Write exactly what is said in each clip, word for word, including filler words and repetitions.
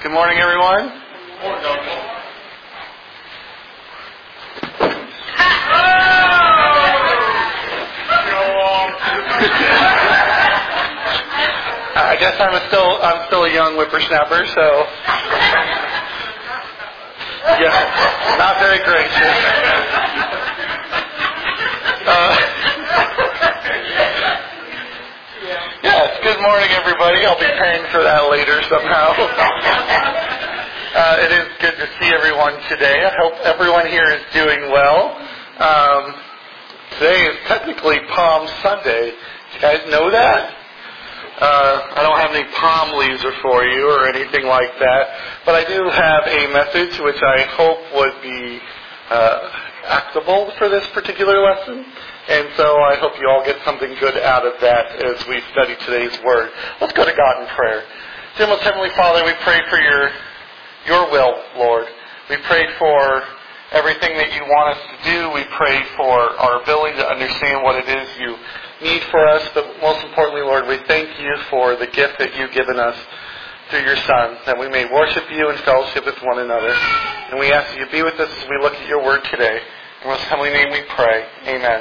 Good morning, everyone. Good morning, Doctor. I guess I'm a still I'm still a young whippersnapper, so yeah, not very gracious. Uh, yes, good morning, everybody. I'll be paying for that later somehow. Uh, it is good to see everyone today. I hope everyone here is doing well. Um, today is technically Palm Sunday. Do you guys know that? Uh, I don't have any palm leaves for you or anything like that, but I do have a message which I hope would be uh, actable for this particular lesson, and so I hope you all get something good out of that as we study today's Word. Let's go to God in prayer. Dear most Heavenly Father, we pray for your your will, Lord. We pray for everything that you want us to do. We pray for our ability to understand what it is you need for us, but most importantly, Lord, we thank you for the gift that you've given us through your Son, that we may worship you and fellowship with one another. And we ask that you be with us as we look at your Word today. In most heavenly name we pray. Amen.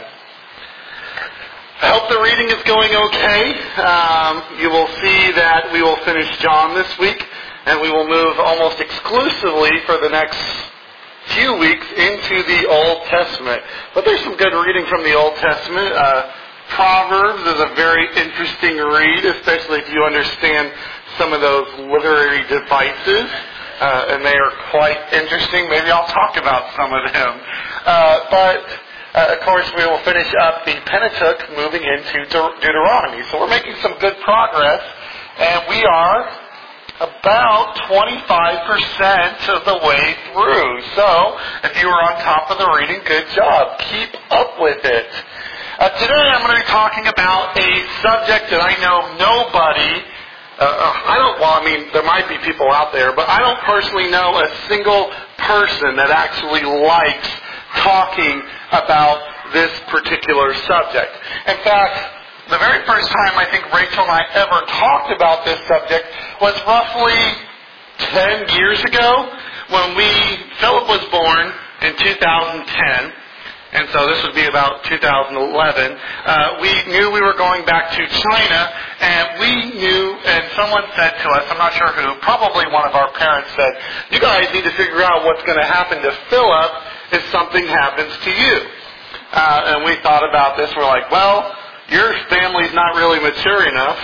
I hope the reading is going okay. Um, you will see that we will finish John this week, and we will move almost exclusively for the next few weeks into the Old Testament. But there's some good reading from the Old Testament. Uh, Proverbs is a very interesting read, especially if you understand some of those literary devices, uh, and they are quite interesting. Maybe I'll talk about some of them. Uh, but, uh, of course, we will finish up the Pentateuch moving into De- Deuteronomy. So we're making some good progress, and we are about twenty-five percent of the way through. So, if you were on top of the reading, good job. Keep up with it. Uh, today I'm going to be talking about a subject that I know nobody, uh, I don't, well I mean there might be people out there, but I don't personally know a single person that actually likes talking about this particular subject. In fact, the very first time I think Rachel and I ever talked about this subject was roughly ten years ago when we, Philip was born in two thousand ten. And so this would be about two thousand eleven. Uh, we knew we were going back to China, and we knew, and someone said to us, I'm not sure who, probably one of our parents said, you guys need to figure out what's going to happen to Philip if something happens to you. Uh, and we thought about this. We're like, well, your family's not really mature enough.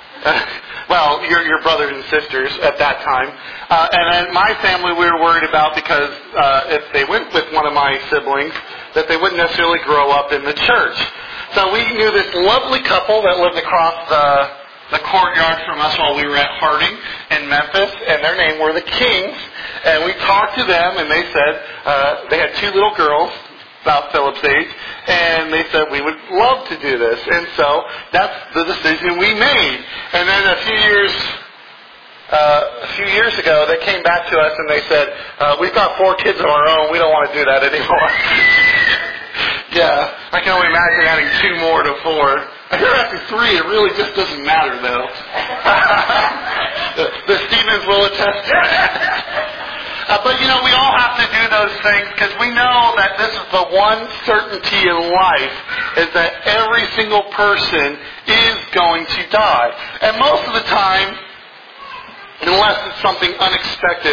Well, your your brothers and sisters at that time. Uh, and then my family we were worried about because uh, if they went with one of my siblings, that they wouldn't necessarily grow up in the church. So we knew this lovely couple that lived across the, the courtyard from us while we were at Harding in Memphis, and their name were the Kings. And we talked to them, and they said uh, they had two little girls, about Philip's age, and they said we would love to do this. And so that's the decision we made. And then a few years uh, a few years ago, they came back to us and they said, uh, we've got four kids of our own. We don't want to do that anymore. Yeah, I can only imagine adding two more to four. I hear after three, it really just doesn't matter, though. the, the Stevens will attest to that. Uh, but, you know, we all have to do those things because we know that this is the one certainty in life is that every single person is going to die. And most of the time, unless it's something unexpected,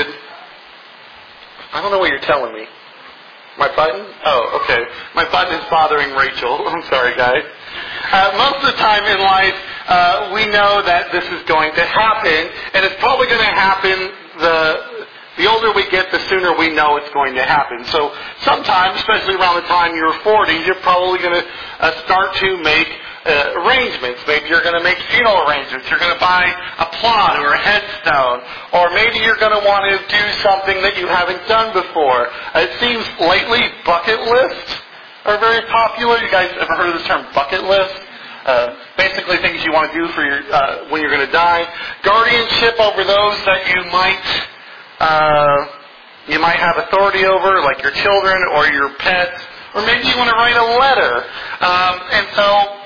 I don't know what you're telling me. My button? Oh, okay. My button is bothering Rachel. I'm sorry, guys. Uh, most of the time in life, uh, we know that this is going to happen, and it's probably going to happen the... The older we get, the sooner we know it's going to happen. So sometime, especially around the time you're forty, you're probably going to uh, start to make uh, arrangements. Maybe you're going to make funeral arrangements. You're going to buy a plot or a headstone. Or maybe you're going to want to do something that you haven't done before. Uh, it seems lately bucket lists are very popular. You guys ever heard of this term, bucket list? Uh, basically things you want to do for your uh, when you're going to die. Guardianship over those that you might... Uh, you might have authority over, like your children or your pets, or maybe you want to write a letter. Um, and so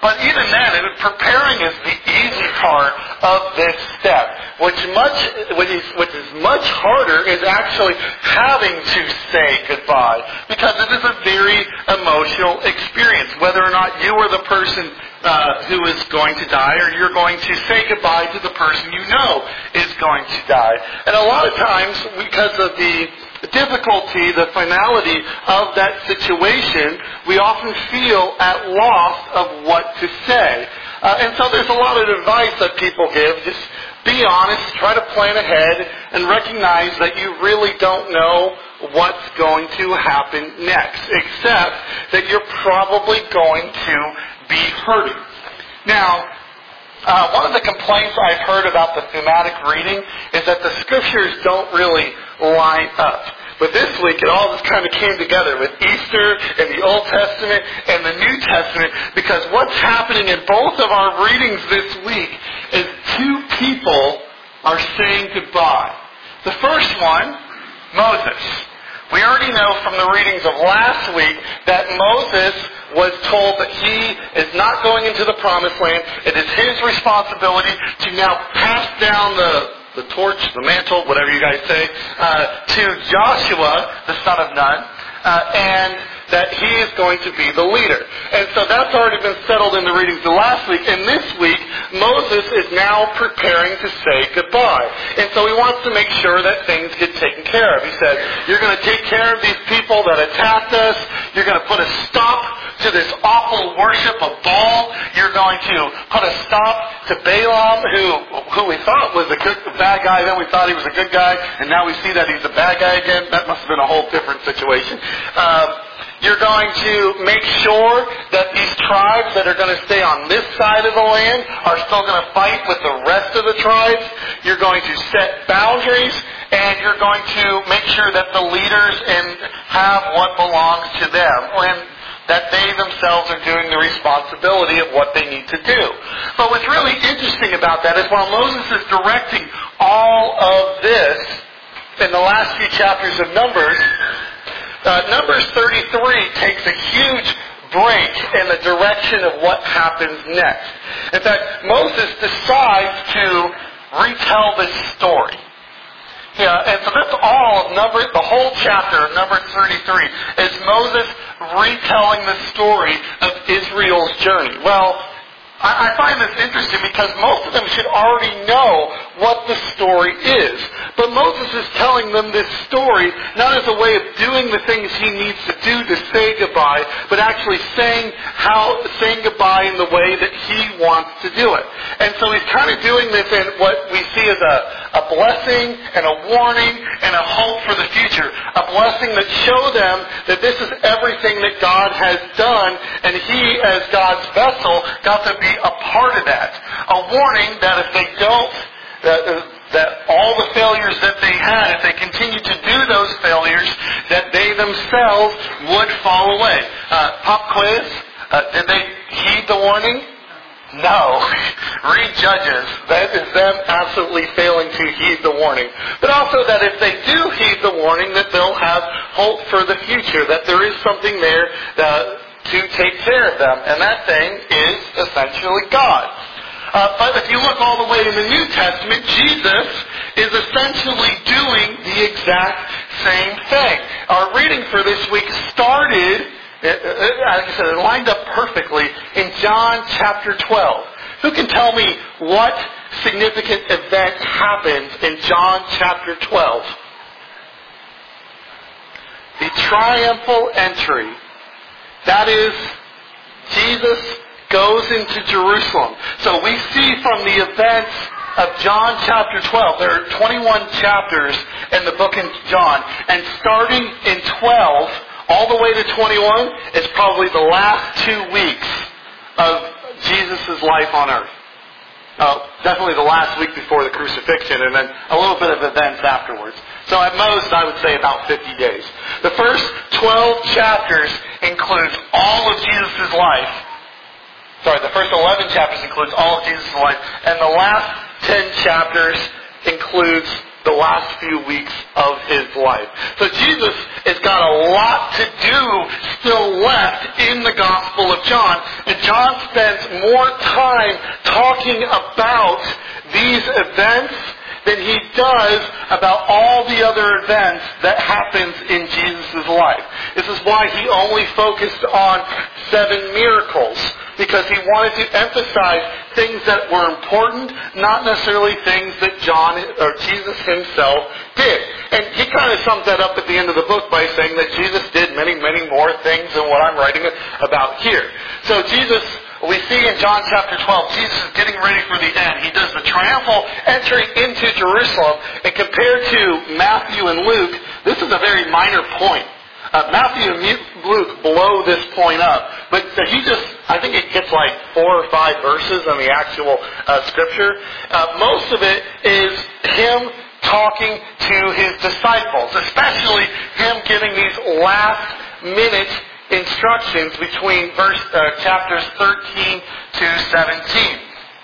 But even then, it, preparing is the easy part of this step. Which much, which is, which is much harder is actually having to say goodbye, because it is a very emotional experience. Whether or not you are the person uh, who is going to die, or you're going to say goodbye to the person you know is going to die. And a lot of times, because of the difficulty, the finality of that situation, we often feel at loss of what to say. Uh, and so there's a lot of advice that people give. Just be honest, try to plan ahead, and recognize that you really don't know what's going to happen next, except that you're probably going to be hurting. Now, uh, one of the complaints I've heard about the thematic reading is that the scriptures don't really line up. But this week, it all just kind of came together with Easter and the Old Testament and the New Testament, because what's happening in both of our readings this week is two people are saying goodbye. The first one, Moses. We already know from the readings of last week that Moses was told that he is not going into the Promised Land. It is his responsibility to now pass down the the torch, the mantle, whatever you guys say, uh, to Joshua, the son of Nun, uh, and that he is going to be the leader. And so that's already been settled in the readings of last week. And this week, Moses is now preparing to say goodbye. And so he wants to make sure that things get taken care of. He said, you're going to take care of these people that attacked us. You're going to put a stop to this awful worship of Baal. You're going to put a stop to Balaam, who who we thought was a good, bad guy. Then we thought he was a good guy. And now we see that he's a bad guy again. That must have been a whole different situation. Um, You're going to make sure that these tribes that are going to stay on this side of the land are still going to fight with the rest of the tribes. You're going to set boundaries, and you're going to make sure that the leaders and have what belongs to them, and that they themselves are doing the responsibility of what they need to do. But what's really interesting about that is while Moses is directing all of this in the last few chapters of Numbers, Uh, Numbers thirty-three takes a huge break in the direction of what happens next. In fact, Moses decides to retell this story. Yeah, and so that's all of number, the whole chapter of Numbers thirty-three is Moses retelling the story of Israel's journey. Well, I find this interesting because most of them should already know what the story is. But Moses is telling them this story not as a way of doing the things he needs to do to say goodbye, but actually saying how saying goodbye in the way that he wants to do it. And so he's kind of doing this in what we see as a, a blessing and a warning and a hope for the future. A blessing that show them that this is everything that God has done, and he, as God's vessel, got to be a part of that. A warning that if they don't, that, that all the failures that they had, if they continue to do those failures, that they themselves would fall away. Uh, pop quiz, uh, did they heed the warning? No. Read Judges. That is them absolutely failing to heed the warning. But also that if they do heed the warning, that they'll have hope for the future, that there is something there that to take care of them. And that thing is essentially God. Uh, but if you look all the way in the New Testament, Jesus is essentially doing the exact same thing. Our reading for this week started, like I said, it lined up perfectly in John chapter twelve. Who can tell me what significant event happens in John chapter twelve? The triumphal entry. That is, Jesus goes into Jerusalem. So we see from the events of John chapter twelve, there are twenty-one chapters in the book of John, and starting in twelve, all the way to twenty-one, is probably the last two weeks of Jesus' life on earth. Uh, definitely the last week before the crucifixion, and then a little bit of events afterwards. So at most, I would say about fifty days. The first twelve chapters includes all of Jesus' life. Sorry, the first eleven chapters includes all of Jesus' life. And the last ten chapters includes the last few weeks of his life. So Jesus has got a lot to do still left in the Gospel of John. And John spends more time talking about these events than he does about all the other events that happens in Jesus' life. This is why he only focused on seven miracles, because he wanted to emphasize things that were important, not necessarily things that John or Jesus himself did. And he kind of sums that up at the end of the book by saying that Jesus did many, many more things than what I'm writing about here. So Jesus, we see in John chapter twelve, Jesus is getting ready for the end. He does the triumphal entry into Jerusalem, and compared to Matthew and Luke, this is a very minor point. Uh, Matthew and Luke blow this point up, but he just, I think it gets like four or five verses on the actual uh, scripture. Uh, most of it is him talking to his disciples, especially him giving these last minute instructions between verse uh, chapters thirteen to seventeen.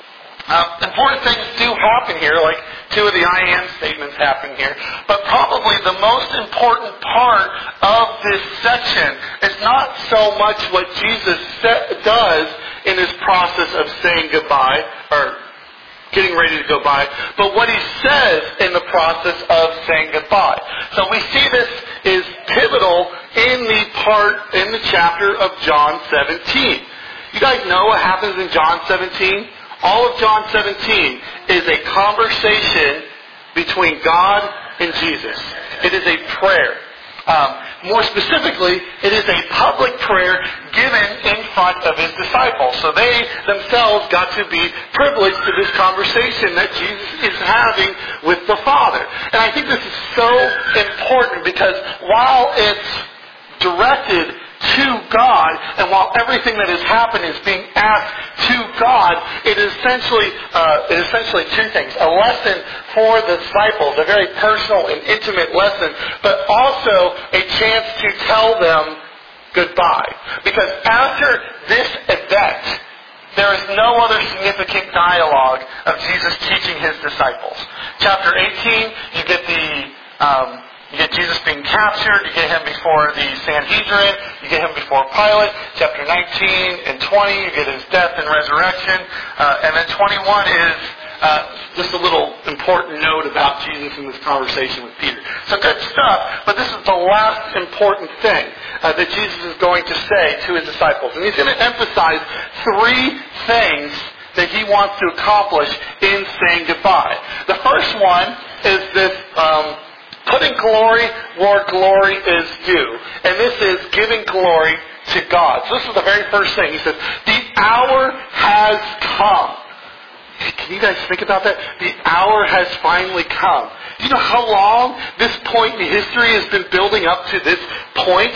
Uh, important things do happen here, like two of the I am statements happen here. But probably the most important part of this section is not so much what Jesus sa- does in his process of saying goodbye, or getting ready to go by, but what he says in the process of saying goodbye. So we see this is pivotal in the part, in the chapter of John seventeen. You guys know what happens in John seventeen? All of John seventeen is a conversation between God and Jesus. It is a prayer. Um, more specifically, it is a public prayer given in front of his disciples. So they themselves got to be privileged to this conversation that Jesus is having with the Father. And I think this is so important because while it's directed to God, and while everything that has happened is being asked to God, it is essentially uh, it is essentially two things: a lesson for the disciples, a very personal and intimate lesson, but also a chance to tell them goodbye. Because after this event, there is no other significant dialogue of Jesus teaching his disciples. Chapter eighteen, you get the Um, You get Jesus being captured. You get him before the Sanhedrin. You get him before Pilate. Chapter nineteen and twenty, you get his death and resurrection. Uh, and then twenty-one is uh, just a little important note about Jesus in this conversation with Peter. So good stuff, but this is the last important thing uh, that Jesus is going to say to his disciples. And he's going to emphasize three things that he wants to accomplish in saying goodbye. The first one is this Um, putting glory where glory is due. And this is giving glory to God. So this is the very first thing. He says, the hour has come. Can you guys think about that? The hour has finally come. Do you know how long this point in history has been building up to this point?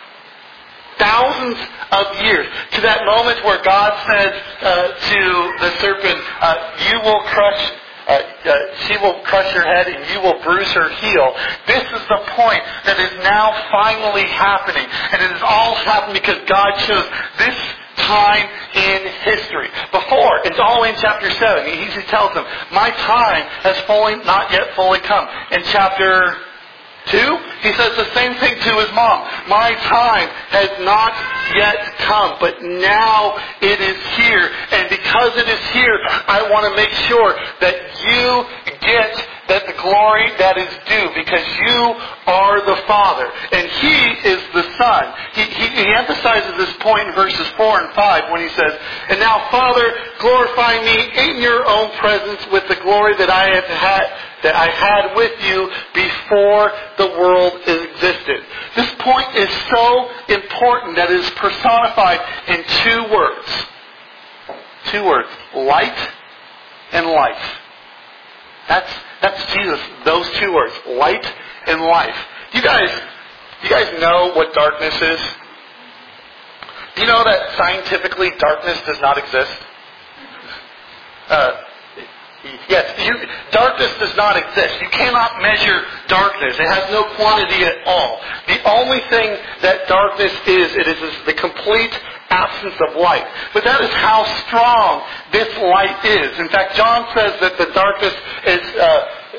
Thousands of years. To that moment where God said uh, to the serpent, uh, you will crush Uh, uh, she will crush your head and you will bruise her heel. This is the point that is now finally happening. And it has all happened because God chose this time in history. Before, it's all in chapter seven. He, he tells them, my time has fully, not yet fully come. In chapter two, he says the same thing to his mom. My time has not yet come, but now it is here. And because it is here, I want to make sure that you get that the glory that is due, because you are the Father and He is the Son. He, he, he emphasizes this point in verses four and five when he says, and now, Father, glorify me in your own presence with the glory that I have had that I had with you before the world existed. This point is so important that it is personified in two words. Two words. Light and life. That's that's Jesus. Those two words. Light and life. You guys, you guys know what darkness is? Do you know that scientifically darkness does not exist? Uh, Yes, you, darkness does not exist. You cannot measure darkness. It has no quantity at all. The only thing that darkness is, it is the complete absence of light. But that is how strong this light is. In fact, John says that the darkness is uh,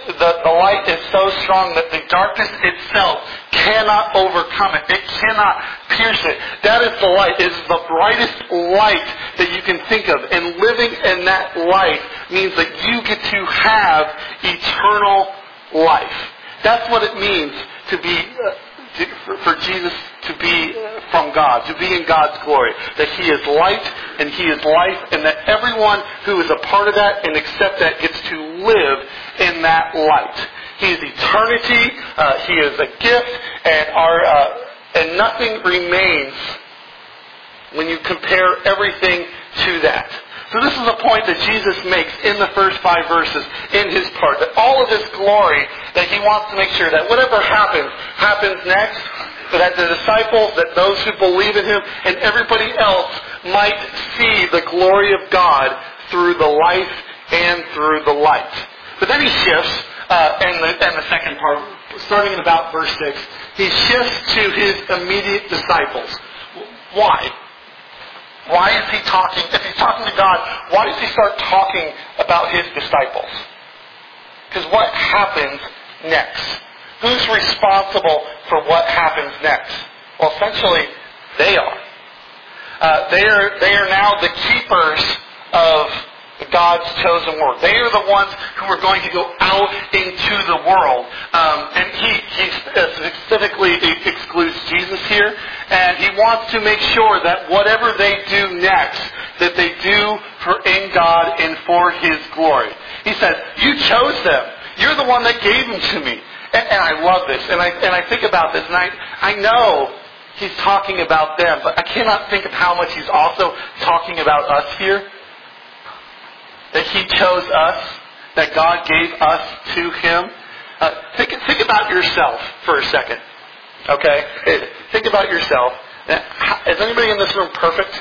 the, the light is so strong that the darkness itself cannot overcome it. It cannot pierce it. That is the light. It is the brightest light that you can think of. And living in that light means that you get to have eternal life. That's what it means to be, uh, to, for, for Jesus to be from God, to be in God's glory. That He is light and He is life, and that everyone who is a part of that and accept that gets to live in that light. He is eternity. Uh, he is a gift, and our uh, and nothing remains when you compare everything to that. So this is a point that Jesus makes in the first five verses in His part. That all of this glory, that He wants to make sure that whatever happens, happens next. But that the disciples, that those who believe in Him, and everybody else might see the glory of God through the life and through the light. But then He shifts, uh, in, the, in the second part, starting in about verse six, He shifts to His immediate disciples. Why? Why is He talking? If He's talking to God, why does He start talking about His disciples? Because what happens next? Who's responsible for what happens next? Well, essentially, they are. Uh, they are they are now the keepers of God's chosen word. They are the ones who are going to go out into the world. Um, and he, he specifically excludes Jesus here. And He wants to make sure that whatever they do next, that they do for in God and for His glory. He says, you chose them. You're the one that gave them to me. And, and I love this. And I, and I think about this. And I, I know He's talking about them. But I cannot think of how much He's also talking about us here. That He chose us, that God gave us to Him. Uh, think, think about yourself for a second. Okay? Think about yourself. Is anybody in this room perfect?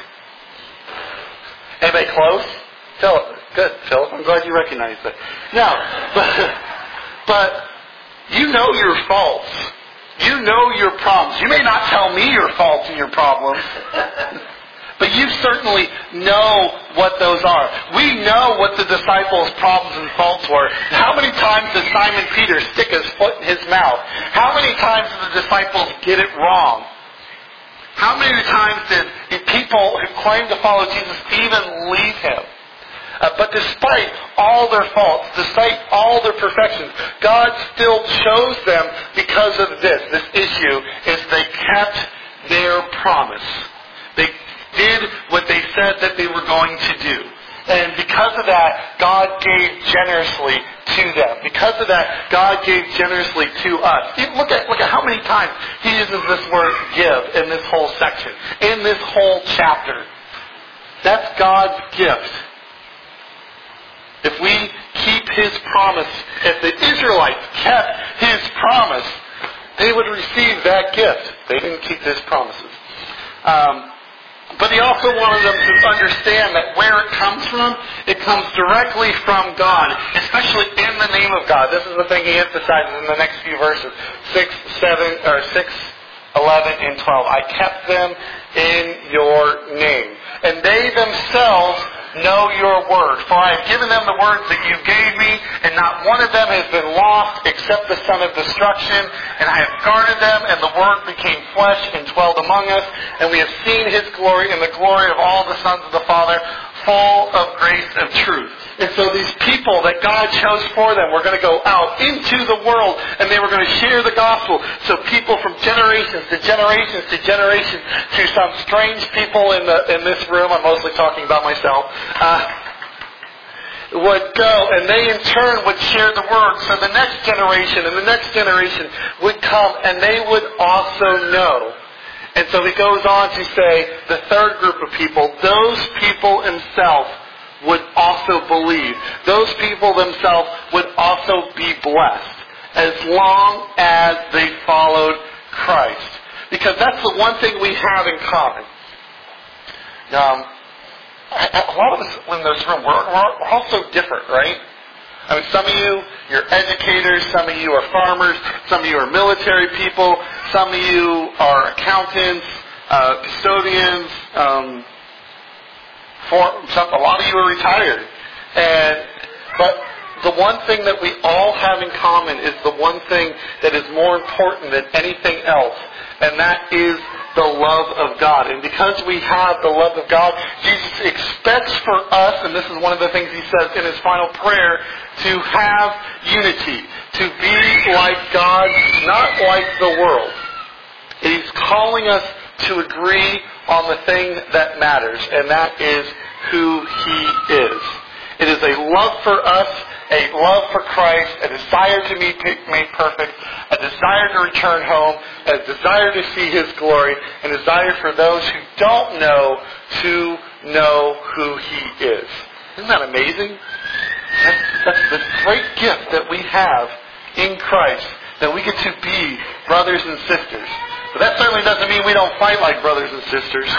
Anybody close? Philip. Good, Philip. I'm glad you recognize that. No, but, but you know your faults. You know your problems. You may not tell me your faults and your problems. But you certainly know what those are. We know what the disciples' problems and faults were. How many times did Simon Peter stick his foot in his mouth? How many times did the disciples get it wrong? How many times did people who claim to follow Jesus even leave Him? Uh, but despite all their faults, despite all their perfections, God still chose them because of this. This issue is they kept their promise. They did what they said that they were going to do. And because of that, God gave generously to them. Because of that, God gave generously to us. Look at, look at how many times He uses this word give in this whole section, in this whole chapter. That's God's gift. If we keep His promise, if the Israelites kept His promise, they would receive that gift. They didn't keep His promises. Um, But He also wanted them to understand that where it comes from, it comes directly from God, especially in the name of God. This is the thing He emphasizes in the next few verses. six, seven, or six, eleven, and twelve. I kept them in your name. And they themselves know your word. For I have given them the words that you gave me, and not one of them has been lost except the son of destruction. And I have guarded them, and the word became flesh and dwelled among us. And we have seen His glory and the glory of all the sons of the Father, full of grace and truth. And so these people that God chose for them were going to go out into the world, and they were going to share the gospel. So people from generations to generations to generations, to some strange people in the in this room, I'm mostly talking about myself, uh, would go, and they in turn would share the word. So the next generation and the next generation would come, and they would also know. And so He goes on to say, the third group of people, those people themselves would also believe. Those people themselves would also be blessed as long as they followed Christ. Because that's the one thing we have in common. Um, a lot of us in this room, we're, we're all so different, right? I mean, some of you, you're educators, some of you are farmers, some of you are military people, some of you are accountants, uh, custodians, um, for, some, a lot of you are retired. And, but the one thing that we all have in common is the one thing that is more important than anything else, and that is the love of God. And because we have the love of God, Jesus expects for us, and this is one of the things he says in his final prayer, to have unity, to be like God, not like the world. And he's calling us to agree on the thing that matters, and that is who he is. It is a love for us, a love for Christ, a desire to be made perfect, a desire to return home, a desire to see his glory, and a desire for those who don't know to know who he is. Isn't that amazing? That's, that's the great gift that we have in Christ, that we get to be brothers and sisters. But that certainly doesn't mean we don't fight like brothers and sisters.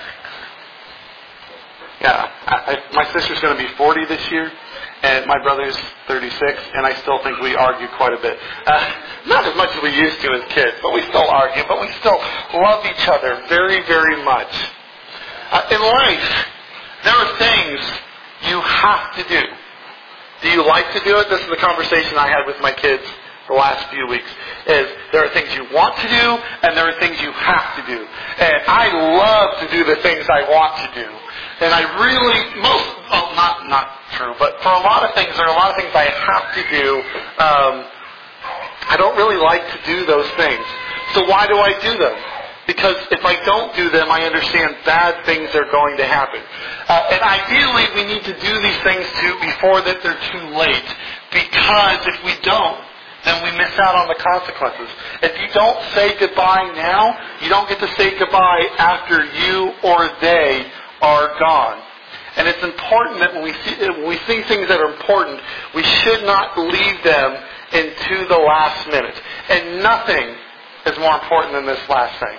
Yeah, I, I, my sister's going to be forty this year, and my brother's thirty-six, and I still think we argue quite a bit. Uh, not as much as we used to as kids, but we still argue, but we still love each other very, very much. Uh, in life, there are things you have to do. Do you like to do it? This is the conversation I had with my kids the last few weeks, is there are things you want to do, and there are things you have to do. And I love to do the things I want to do. And I really, most, well, not not true, but for a lot of things, there are a lot of things I have to do. Um, I don't really like to do those things. So why do I do them? Because if I don't do them, I understand bad things are going to happen. Uh, and ideally, we need to do these things too before that they're too late. Because if we don't, then we miss out on the consequences. If you don't say goodbye now, you don't get to say goodbye after you or they are gone. And it's important that when we see, when we see things that are important, we should not leave them into the last minute. And nothing is more important than this last thing.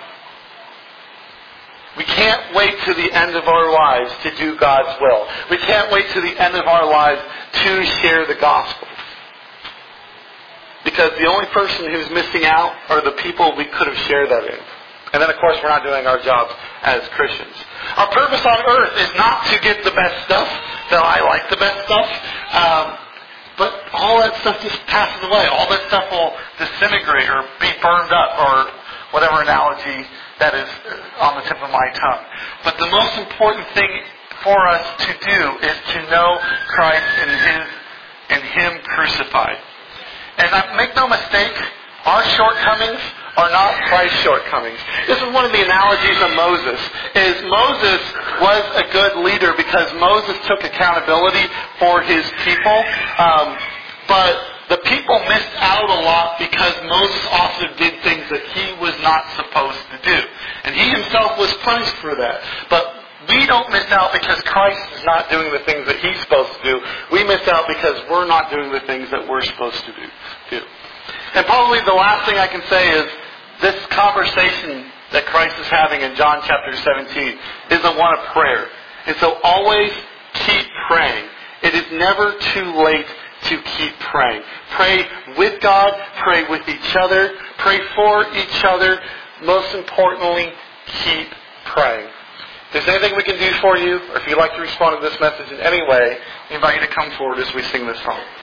We can't wait to the end of our lives to do God's will. We can't wait to the end of our lives to share the gospel. Because the only person who's missing out are the people we could have shared that in. And then, of course, we're not doing our jobs as Christians. Our purpose on earth is not to get the best stuff, though I like the best stuff. Um, but all that stuff just passes away. All that stuff will disintegrate or be burned up, or whatever analogy that is on the tip of my tongue. But the most important thing for us to do is to know Christ and His and Him crucified. And make no mistake, our shortcomings are not Christ's shortcomings. This is one of the analogies of Moses, is Moses was a good leader because Moses took accountability for his people, um, but the people missed out a lot because Moses also did things that he was not supposed to do. And he himself was punished for that. But we don't miss out because Christ is not doing the things that He's supposed to do. We miss out because we're not doing the things that we're supposed to do. do. And probably the last thing I can say is this conversation that Christ is having in John chapter seventeen is a one of prayer. And so always keep praying. It is never too late to keep praying. Pray with God. Pray with each other. Pray for each other. Most importantly, keep praying. If there's anything we can do for you, or if you'd like to respond to this message in any way, I invite you to come forward as we sing this song.